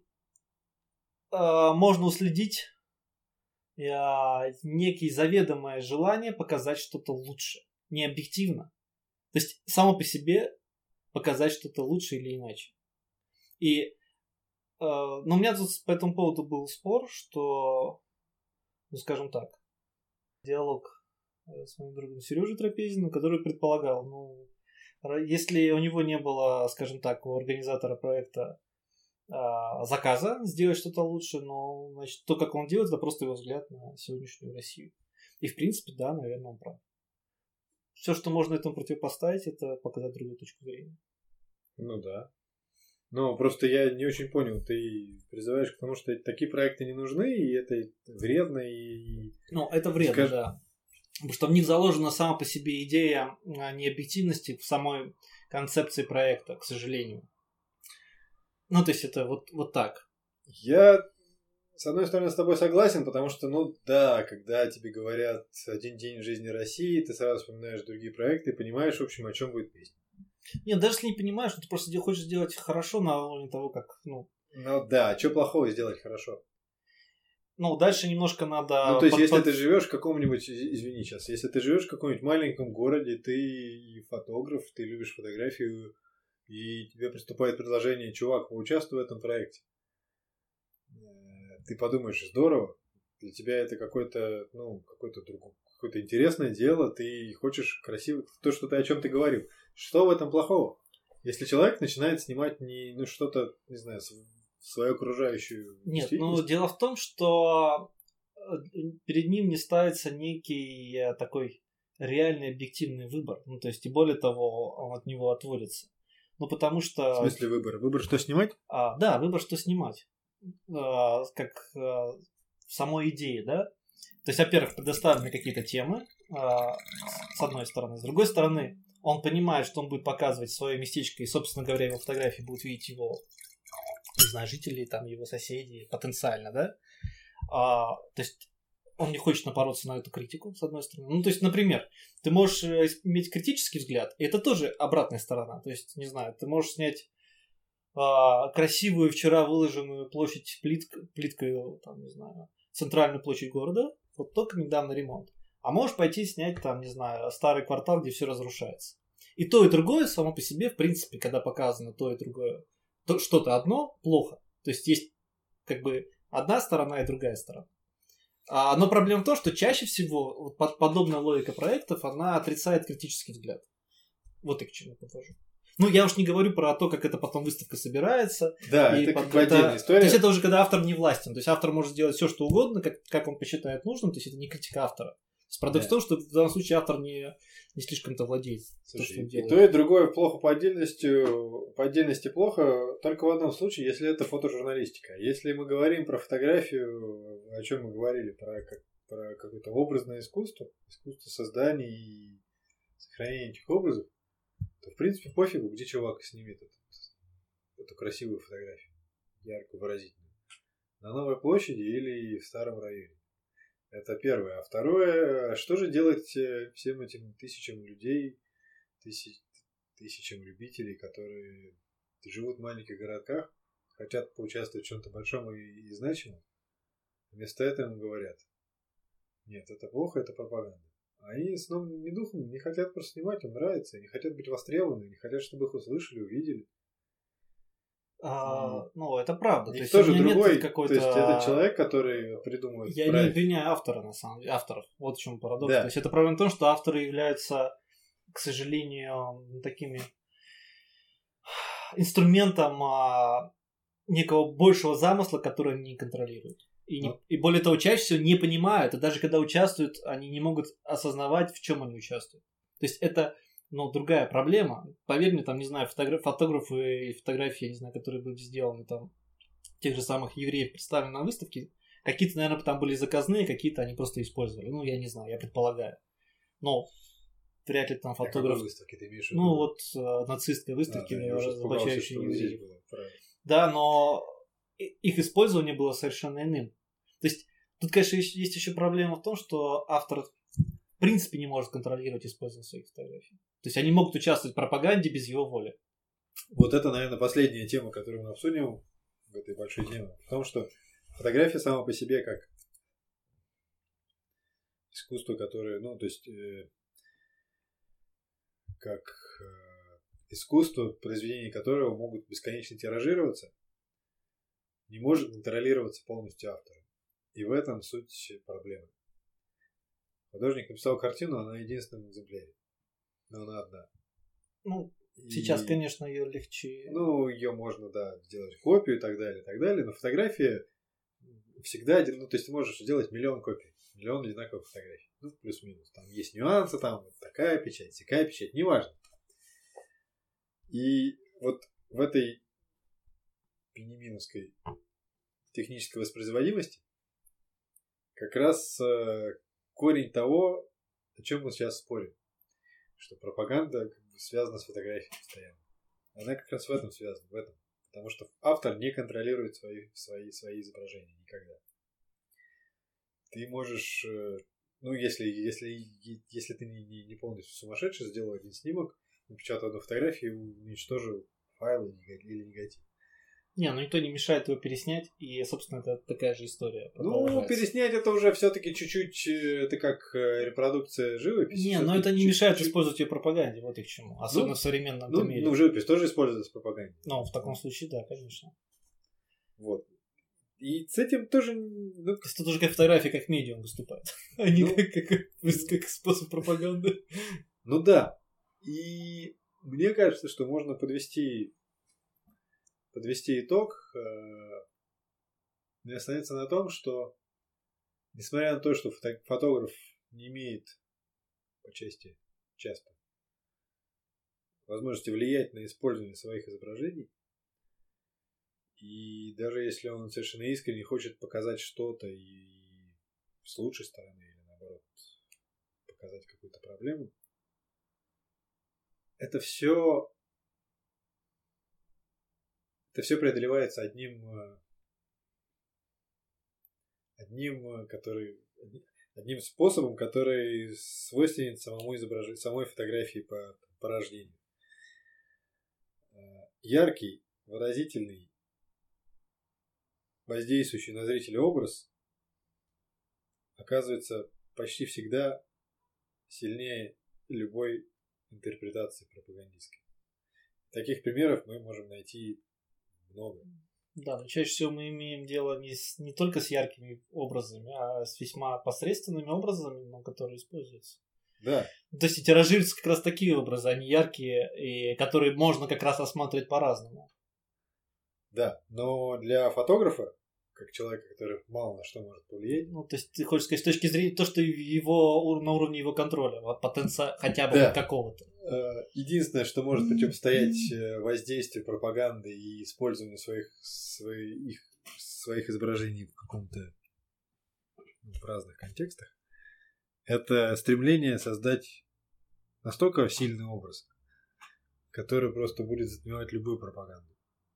можно уследить некие заведомое желание показать что-то лучше. Не объективно. То есть, само по себе показать что-то лучше или иначе. Но у меня тут по этому поводу был спор, что, ну, скажем так, диалог с моим другом Сережей Трапезиным, который предполагал, ну, если у него не было, скажем так, у организатора проекта заказа сделать что-то лучше, но, значит, то, как он делает, это просто его взгляд на сегодняшнюю Россию. И, в принципе, да, наверное, он прав. Все, что можно этому противопоставить, это показать другую точку зрения. Ну да. Но просто я не очень понял, ты призываешь к тому, что такие проекты не нужны, и это вредно, и... Ну, это вредно, да. Потому что в них заложена сама по себе идея необъективности в самой концепции проекта, к сожалению. Ну, то есть это вот так. Я, с одной стороны, с тобой согласен, потому что, ну да, когда тебе говорят «Один день в жизни России», ты сразу вспоминаешь другие проекты и понимаешь, в общем, о чем будет песня. Нет, даже если не понимаешь, ты просто хочешь сделать хорошо на уровне того, как, ну... Ну да, а что плохого сделать хорошо? Ну, дальше немножко надо... Ну, то есть, если ты живешь в каком-нибудь, извини сейчас, если ты живешь в каком-нибудь маленьком городе, ты фотограф, ты любишь фотографию, и тебе поступает предложение: чувак, поучаствуй в этом проекте. Ты подумаешь: здорово, для тебя это какое-то интересное дело, ты хочешь красиво, то, что ты, о чем ты говорил. Что в этом плохого? Если человек начинает снимать что-то, не знаю, свою окружающую действительность. Нет, дело в том, что перед ним не ставится некий такой реальный объективный выбор. Ну, то есть, и более того, он от него отводится. Ну, потому что... В смысле выбор? Выбор, что снимать? Да, выбор, что снимать. Как в самой идее, да? То есть, во-первых, предоставлены какие-то темы, с одной стороны. С другой стороны, он понимает, что он будет показывать свое местечко, и, собственно говоря, его фотографии будут видеть его, не знаю, жители, там, его соседи, потенциально, да? То есть, он не хочет напороться на эту критику, с одной стороны. Ну, то есть, например, ты можешь иметь критический взгляд, и это тоже обратная сторона. То есть, не знаю, ты можешь снять красивую вчера выложенную площадь плиткой, там, не знаю, центральную площадь города, вот только недавно ремонт. А можешь пойти снять, там, не знаю, старый квартал, где все разрушается. И то, и другое само по себе, в принципе, когда показано то и другое, то что-то одно плохо. То есть, есть как бы одна сторона и другая сторона. Но проблема в том, что чаще всего подобная логика проектов, она отрицает критический взгляд. Вот и к чему подвожу. Ну, я уж не говорю про то, как это потом выставка собирается. Да, это как отдельная история. То есть, это уже когда автор не властен. То есть, автор может сделать все, что угодно, как он посчитает нужным. То есть, это не критика автора. То есть, парадокс в том, что в данном случае автор не слишком-то владеет. Слушай, и то, и другое плохо по отдельности плохо только в одном случае, если это фотожурналистика. Если мы говорим про фотографию, о чем мы говорили, про какое-то образное искусство создания и сохранения этих образов, то, в принципе, пофигу, где чувак снимет эту красивую фотографию, яркую, выразительную. На Новой площади или в старом районе. Это первое. А второе, что же делать всем этим тысячам людей, тысячам любителей, которые живут в маленьких городках, хотят поучаствовать в чем-то большом и значимом? Вместо этого им говорят: нет, это плохо, это пропаганда. Они с новым духом не хотят просто снимать, им нравится, не хотят быть востребованы, не хотят, чтобы их услышали, увидели. Ну, это правда. И тоже другой, то есть это человек, который придумывает Я не обвиняю автора, на самом деле, авторов. Вот в чем парадокс. Да. То есть это проблема в том, что авторы являются, к сожалению, такими инструментом некого большего замысла, который они не контролируют. И более того, чаще всего не понимают, и даже когда участвуют, они не могут осознавать, в чем они участвуют. То есть это, другая проблема. Поверь мне, там, не знаю, фотографы и фотографии, я не знаю, которые были сделаны там, тех же самых евреев, представлены на выставке, какие-то, наверное, там были заказные, какие-то они просто использовали. Ну, я не знаю, я предполагаю. Но вряд ли там фотограф... выставки ты имеешь в виду? Нацистской выставки, разоблачающей евреев. Да, но их использование было совершенно иным. То есть, тут, конечно, есть еще проблема в том, что автор в принципе не может контролировать использование своих фотографий. То есть, они могут участвовать в пропаганде без его воли. вот это, наверное, последняя тема, которую мы обсудим в этой большой теме. В том, что фотография сама по себе как искусство, которое, ну, то есть, как искусство, произведения которого могут бесконечно тиражироваться, не может контролироваться полностью автором. И в этом суть проблемы. Художник написал картину, она в единственном экземпляре. Но она одна. Ну, сейчас, конечно, ее легче. Ну, ее можно, да, сделать копию и так далее, и так далее. Но фотография всегда один. Ну, то есть ты можешь сделать миллион копий, миллион одинаковых фотографий. Ну, плюс-минус. Там есть нюансы, там вот такая печать, сякая печать, неважно. И вот в этой пенеминовской технической воспроизводимости как раз корень того, о чем мы сейчас спорим. Что пропаганда связана с фотографией постоянно. Она как раз в этом связана, в этом. Потому что автор не контролирует свои изображения никогда. Ты можешь, ну, если ты не полностью сумасшедший, сделал один снимок, напечатал одну фотографию и уничтожил файл или негатив. Не, ну никто не мешает его переснять, и, собственно, это такая же история. Ну, переснять это уже все-таки чуть-чуть, это как репродукция живописи. Не, но это не мешает использовать ее в пропаганде, вот и к чему. Особенно в современном мире. Ну, живопись тоже используется в пропаганде. Ну, в таком случае, да, конечно. Вот. И с этим тоже... Ну, то есть тут уже как фотография, как медиум выступает, а не как способ пропаганды. Ну да. И мне кажется, что можно подвести итог и остановиться на том, что несмотря на то, что фотограф не имеет по части часто возможности влиять на использование своих изображений, и даже если он совершенно искренне хочет показать что-то и с лучшей стороны, или наоборот показать какую-то проблему, это все преодолевается одним способом, который свойственен самому изображению, самой фотографии по рождению. Яркий, выразительный, воздействующий на зрителя образ оказывается почти всегда сильнее любой интерпретации пропагандистской. Таких примеров мы можем найти много. Да, но чаще всего мы имеем дело не только с яркими образами, а с весьма посредственными образами, но которые используются. Да. То есть тиражируются как раз такие образы, они яркие, и которые можно как раз рассматривать по-разному. Да, но для фотографа, как человека, который мало на что может повлиять... Ну, то есть ты хочешь сказать, с точки зрения то, что на уровне его контроля, потенциала хотя бы какого-то. Единственное, что может противостоять воздействию пропаганды и использованию своих изображений в разных контекстах, это стремление создать настолько сильный образ, который просто будет затмевать любую пропаганду.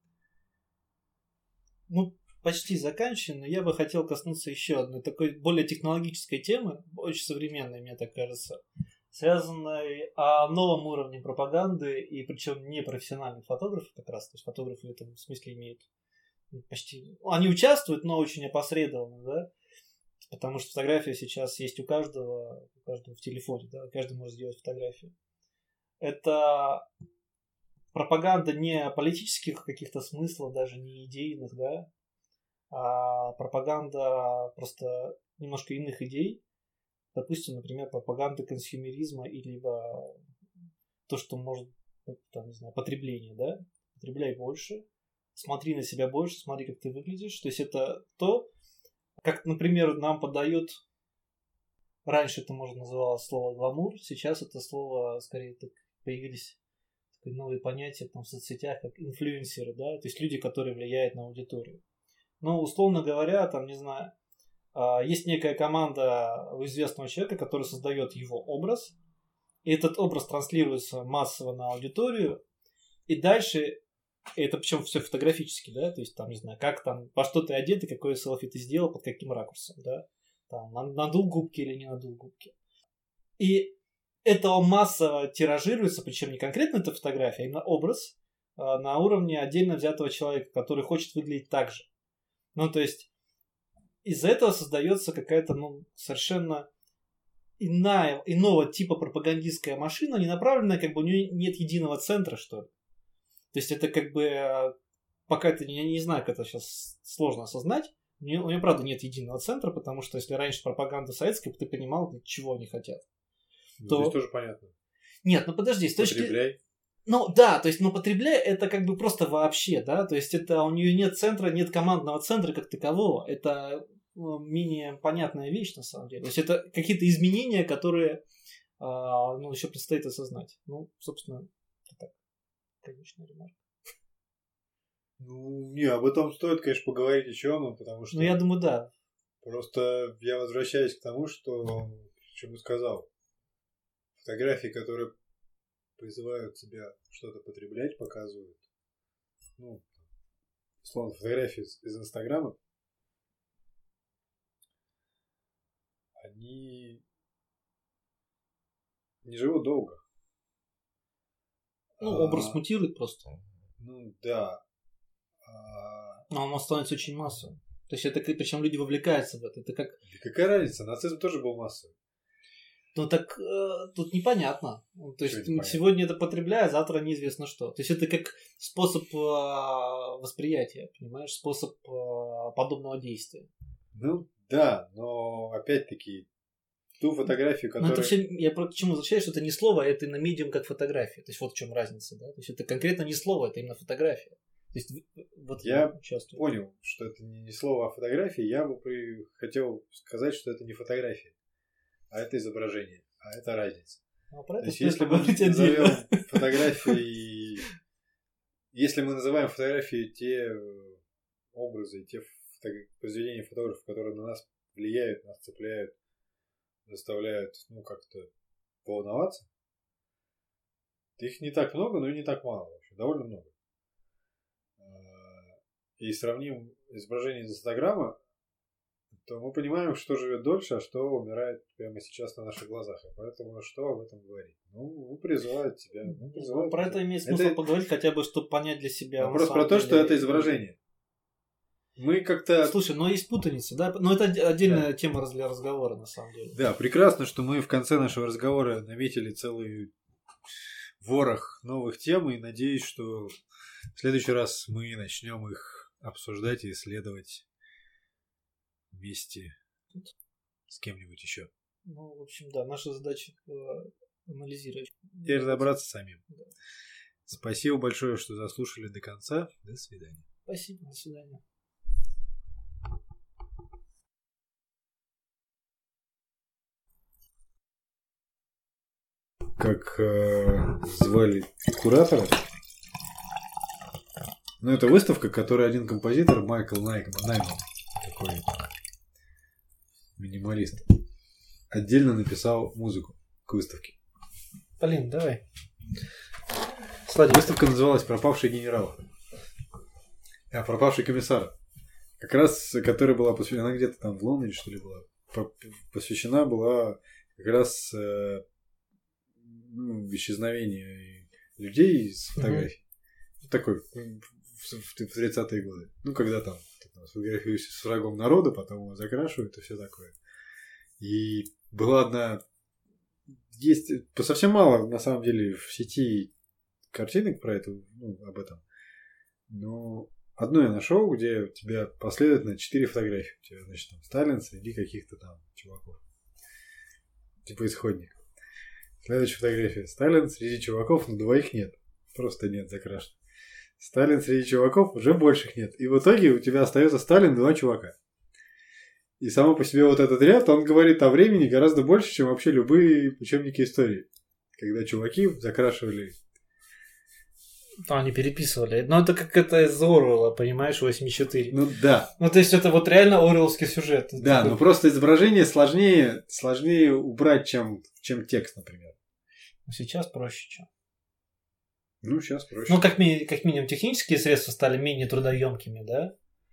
Ну, почти заканчиваем, но я бы хотел коснуться еще одной такой более технологической темы, очень современной, мне так кажется, связанной о новом уровне пропаганды, и причем не профессиональных фотографов как раз, то есть фотографы в этом смысле имеют почти... Они участвуют, но очень опосредованно, да, потому что фотография сейчас есть у каждого в телефоне, да, каждый может сделать фотографию. Это пропаганда не политических каких-то смыслов, даже не идейных, да, а пропаганда просто немножко иных идей. Допустим, например, пропаганда консюмеризма и либо то, что может, там, не знаю, потребление, да? Потребляй больше, смотри на себя больше, смотри, как ты выглядишь. То есть это то, как, например, нам подают, раньше это, можно, называлось слово гламур, сейчас это слово, скорее, так появились новые понятия там, в соцсетях, как инфлюенсеры, да? То есть люди, которые влияют на аудиторию. Ну, условно говоря, там, не знаю, есть некая команда у известного человека, который создает его образ, и этот образ транслируется массово на аудиторию, и дальше, это причем все фотографически, да, то есть там, не знаю, как там, во что ты одет и какое селфи ты сделал, под каким ракурсом, да, там, надул губки или не надул губки. И это массово тиражируется, причем не конкретно эта фотография, а именно образ, на уровне отдельно взятого человека, который хочет выглядеть так же. Ну, то есть, из-за этого создается какая-то, совершенно иного типа пропагандистская машина, не направленная, как бы у нее нет единого центра, что ли. То есть, это как бы, пока это, я не знаю, как это сейчас сложно осознать, у нее, правда, нет единого центра, потому что если раньше пропаганда советская, ты понимал, для чего они хотят. Здесь тоже понятно. Нет, подожди, с точки... Потребляй. Да, то есть, потребляй, это как бы просто вообще, да, то есть, это у нее нет центра, нет командного центра как такового, это менее понятная вещь, на самом деле. То есть, это какие-то изменения, которые, еще предстоит осознать. Собственно, это так, конечная ремарка. Об этом стоит, конечно, поговорить еще, потому что... я думаю, да. Просто я возвращаюсь к тому, что сказал. Фотографии, которые призывают тебя что-то потреблять, показывают. Условно, фотографии из Инстаграма. Они не живут долго. Образ мутирует просто. Да. Но он становится очень массовым. То есть, это причем люди вовлекаются в это. Это как... Да какая разница? Нацизм тоже был массовый. Тут непонятно. То есть, непонятно? Сегодня это потребляю, а завтра неизвестно что. То есть, это как способ восприятия, понимаешь? Способ подобного действия. Да, но опять-таки ту фотографию, которую... это все, я к чему возвращаюсь, что это не слово, а это на медиум как фотография. То есть, вот в чем разница, да? То есть, это конкретно не слово, это именно фотография. То есть, я понял, что это не слово, а фотография. Я бы хотел сказать, что это не фотография, а это изображение. А это разница. То есть, если мы назовем фотографии, если мы называем фотографии те образы, те произведения фотографов, которые на нас влияют, нас цепляют, заставляют, как-то волноваться, их не так много, но и не так мало. Вообще, довольно много. И сравним изображение из Инстаграма, то мы понимаем, что живет дольше, а что умирает прямо сейчас на наших глазах. И поэтому что об этом говорить? Призывают тебя. Про это имеет смысл поговорить, хотя бы, чтобы понять для себя. Вопрос про то, что это изображение. Мы как-то... Слушай, есть путаница, да? Но это отдельная тема для разговора, на самом деле. Да, прекрасно, что мы в конце нашего разговора наметили целый ворох новых тем, и надеюсь, что в следующий раз мы начнем их обсуждать и исследовать вместе с кем-нибудь еще. В общем, да, наша задача анализировать. И разобраться самим. Да. Спасибо большое, что заслушали до конца. До свидания. Спасибо, до свидания. Как звали куратора? Это выставка, которую один композитор, Майкл Найман, такой минималист, отдельно написал музыку к выставке. Полин, давай. Выставка называлась «Пропавший генерал». «Пропавший комиссар». Как раз, которая была посвящена, она где-то там в Лондоне, что ли, была. Посвящена была как раз исчезновению людей с фотографий. Такой, в 30-е годы. Когда там фотографируешься с врагом народа, потом его закрашивают и все такое. И была одна... Есть совсем мало, на самом деле, в сети картинок про это, об этом. Но одну я нашел, где у тебя последовательно 4 фотографии. У тебя, значит, там Сталин среди каких-то там чуваков. Типа исходник. Следующая фотография. Сталин среди чуваков, но двоих нет. Просто нет, закрашено. Сталин среди чуваков, уже больших нет. И в итоге у тебя остается Сталин, 2 чувака. И само по себе вот этот ряд, он говорит о времени гораздо больше, чем вообще любые учебники истории. Когда чуваки закрашивали. Они переписывали. Это как это из Оруэлла, понимаешь, 84. Да. То есть это вот реально оруэллский сюжет. Да, но просто изображение сложнее убрать, чем текст, например. Сейчас проще, чем. Сейчас проще. Как минимум технические средства стали менее трудоемкими, да?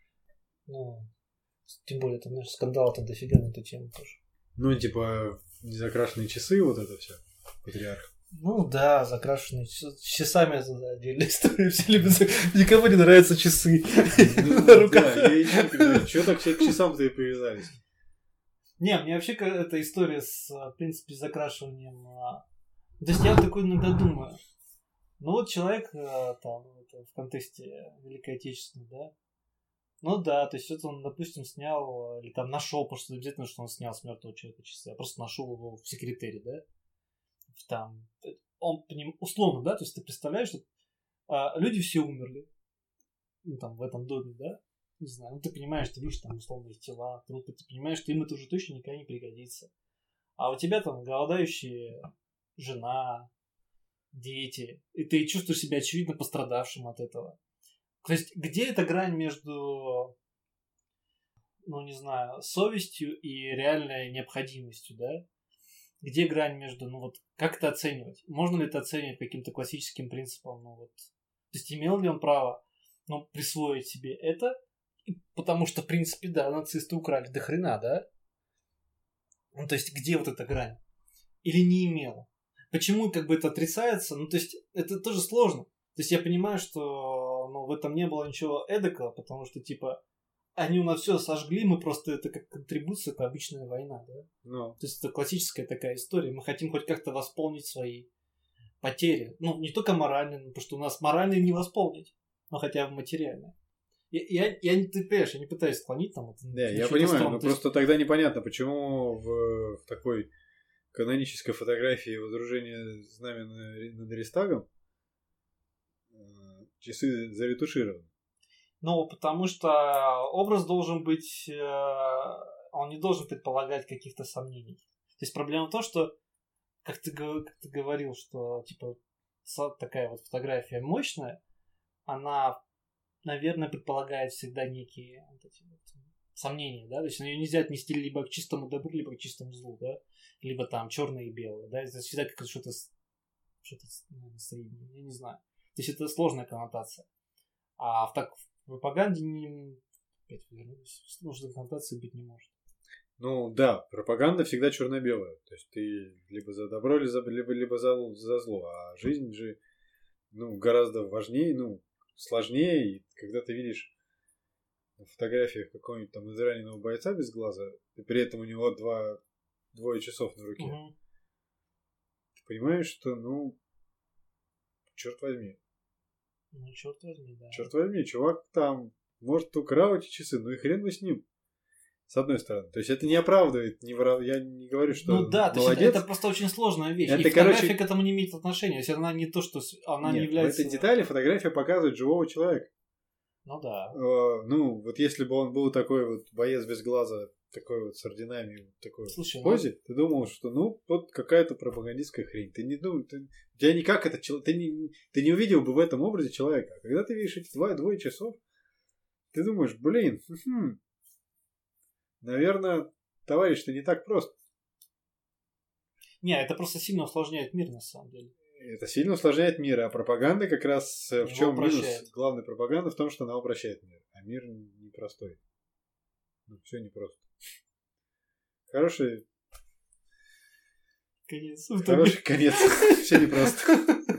Тем более, там, скандал-то дофига на эту тему тоже. Незакрашенные часы, вот это все. Патриарх. Ну да, закрашенные часами это отдельная история. Все любят. Никому не нравятся часы на руках. Да, я и не понимаю, что так все к часам-то и привязались. Не, мне вообще эта история с, в принципе, закрашиванием. То есть я такой иногда думаю. Ну вот человек там в контексте Великой Отечественной, да? Ну да, то есть это он, допустим, снял или там нашел, потому что обязательно, что он снял с мертвого человека часы. Я просто нашел его в секретаре, да? Там, он по ним, условно, да, то есть ты представляешь, что люди все умерли, ну там в этом доме, да, не знаю, ну ты понимаешь, ты видишь там условно их тела, трупы, ты понимаешь, что им это уже точно никогда не пригодится. А у тебя там голодающая жена, дети, и ты чувствуешь себя очевидно пострадавшим от этого. То есть где эта грань между, ну не знаю, совестью и реальной необходимостью, да? Где грань между, ну вот, как это оценивать? Можно ли это оценивать каким-то классическим принципом? Ну вот, то есть имел ли он право, ну, присвоить себе это? Потому что, в принципе, да, нацисты украли до хрена, да? Ну, то есть, где вот эта грань? Или не имел? Почему как бы это отрицается? Ну, то есть, это тоже сложно. То есть, я понимаю, что ну, в этом не было ничего эдакого, потому что, типа, они у нас все сожгли, мы просто это как контрибуция, это обычная война, да? Ну. То есть это классическая такая история. Мы хотим хоть как-то восполнить свои потери. Ну, не только моральные, потому что у нас моральные не восполнить, но хотя бы материальные. Я не, ты понимаешь, я не пытаюсь склонить там это. Да, я понимаю, но просто тогда непонятно, почему в такой канонической фотографии водружения знамени над Рейхстагом часы заретушированы. Ну, потому что образ должен быть, он не должен предполагать каких-то сомнений. То есть проблема в том, что, как ты говорил, что типа такая вот фотография мощная, она, наверное, предполагает всегда некие вот эти вот сомнения, да, то есть ее нельзя отнести либо к чистому добру, либо к чистому злу, да, либо там черное и белое, да, это всегда как что-то наверное, среднее, я не знаю. То есть это сложная коннотация. А в пропаганде опять вернулись, сложной коннотации быть не может. Ну да, пропаганда всегда черно-белая. То есть ты либо за добро, либо за зло. А жизнь же гораздо важнее, сложнее. И когда ты видишь на фотографиях какого-нибудь там израненного бойца без глаза, и при этом у него двое часов на руке, ты понимаешь, что, черт возьми. Ну, черт возьми, да. Черт возьми, чувак там, может, украл эти часы, и хрен бы с ним. С одной стороны. То есть это не оправдывает, я не говорю, что ну да, молодец. То есть это просто очень сложная вещь. Это, и фотография к этому не имеет отношения. Если она не то, что она Нет, не является... в этой детали фотография показывает живого человека. Ну да. Вот если бы он был такой вот боец без глаза, такой вот с орденами, такой в позе, ты думал, что вот какая-то пропагандистская хрень. Ты не думал, у тебя никак это ты не увидел бы в этом образе человека. А когда ты видишь эти двое часов, ты думаешь, блин, наверное, товарищ, ты не так прост. Не, это просто сильно усложняет мир, на самом деле. Это сильно усложняет мир, а пропаганда как раз в чем минус главной пропаганды? В том, что она упрощает мир. А мир непростой. Все непросто. Хороший конец. Хороший конец. Все непросто.